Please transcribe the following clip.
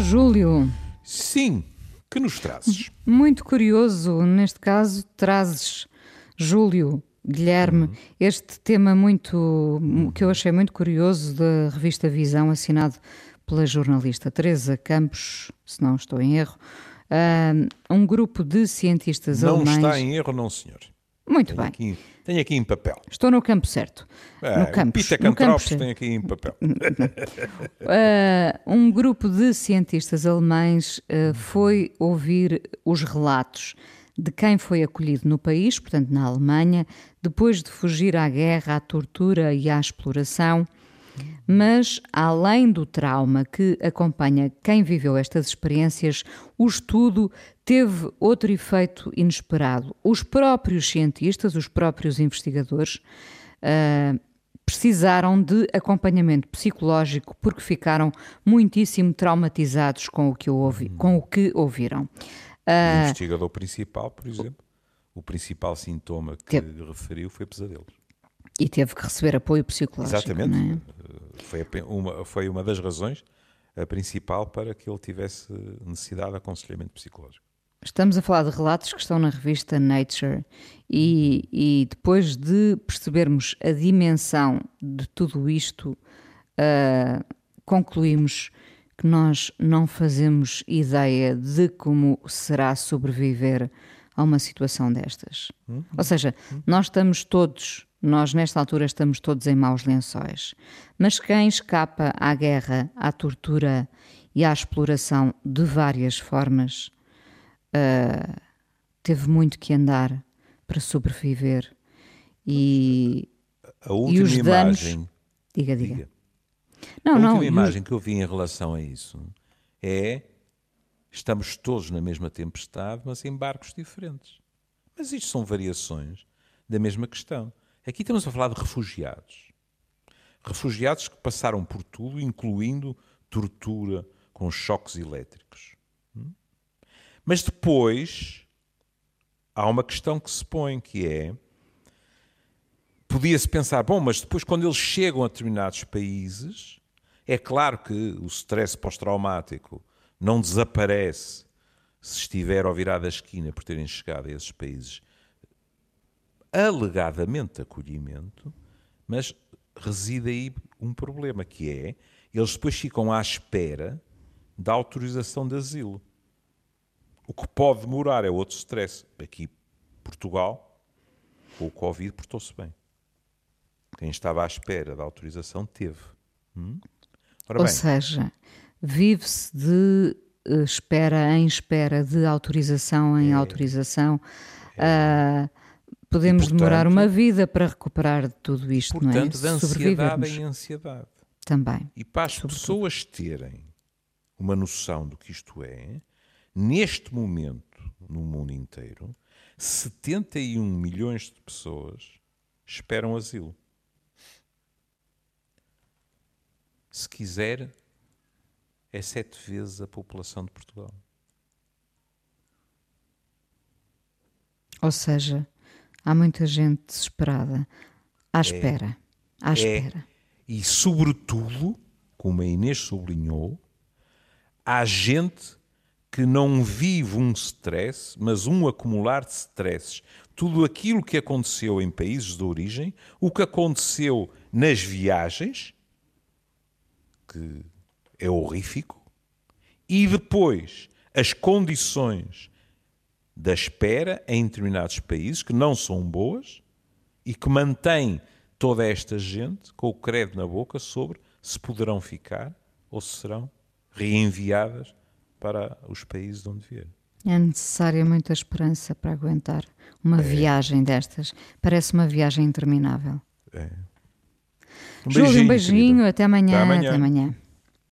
Júlio. Sim, que nos trazes? Muito curioso, neste caso, trazes, Júlio, Guilherme, este tema que eu achei muito curioso da revista Visão, assinado pela jornalista Teresa Campos, se não estou em erro, um grupo de cientistas alemães... Não está em erro, não, senhor. Muito bem. Tenho aqui em papel. Estou no campo certo. No campus, Pita Cantropes tem aqui em papel. Um grupo de cientistas alemães foi ouvir os relatos de quem foi acolhido no país, portanto na Alemanha, depois de fugir à guerra, à tortura e à exploração. Mas, além do trauma que acompanha quem viveu estas experiências, o estudo teve outro efeito inesperado. Os próprios cientistas, os próprios investigadores, precisaram de acompanhamento psicológico porque ficaram muitíssimo traumatizados com o que ouviram. O investigador principal, por exemplo, o principal sintoma que referiu foi pesadelos. E teve que receber apoio psicológico. Exatamente. Não é? Foi uma das razões, a principal, para que ele tivesse necessidade de aconselhamento psicológico. Estamos a falar de relatos que estão na revista Nature e depois de percebermos a dimensão de tudo isto, concluímos que nós não fazemos ideia de como será sobreviver a uma situação destas. Ou seja, nós nesta altura estamos todos em maus lençóis. Mas quem escapa à guerra, à tortura e à exploração de várias formas, teve muito que andar para sobreviver. E os danos... Diga. A última imagem que eu vi em relação a isso é: estamos todos na mesma tempestade, mas em barcos diferentes. Mas isto são variações da mesma questão. Aqui estamos a falar de refugiados. Refugiados que passaram por tudo, incluindo tortura com choques elétricos. Mas depois há uma questão que se põe, que é: podia-se pensar, mas depois quando eles chegam a determinados países, é claro que o stress pós-traumático não desaparece se estiver ao virar da esquina por terem chegado a esses países alegadamente de acolhimento, mas reside aí um problema, que é: eles depois ficam à espera da autorização de asilo. O que pode demorar é outro stress. Aqui, Portugal, com o Covid, portou-se bem. Quem estava à espera da autorização teve. Ou seja, vive-se de espera em espera, de autorização em autorização. Podemos demorar uma vida para recuperar de tudo isto, não é? Portanto, de ansiedade em ansiedade. Também. E para as pessoas terem uma noção do que isto é, neste momento, no mundo inteiro, 71 milhões de pessoas esperam asilo. Se quiser, é 7 vezes a população de Portugal. Ou seja, há muita gente desesperada, à espera. E, sobretudo, como a Inês sublinhou, há gente que não vive um stress, mas um acumular de stresses. Tudo aquilo que aconteceu em países de origem, o que aconteceu nas viagens, que é horrífico, e depois as condições da espera em determinados países, que não são boas, e que mantêm toda esta gente com o credo na boca sobre se poderão ficar ou se serão reenviadas para os países de onde vierem. É necessária muita esperança para aguentar uma viagem destas. Parece uma viagem interminável. É. Júlio, um beijinho, querida. até amanhã. Até amanhã. Até amanhã.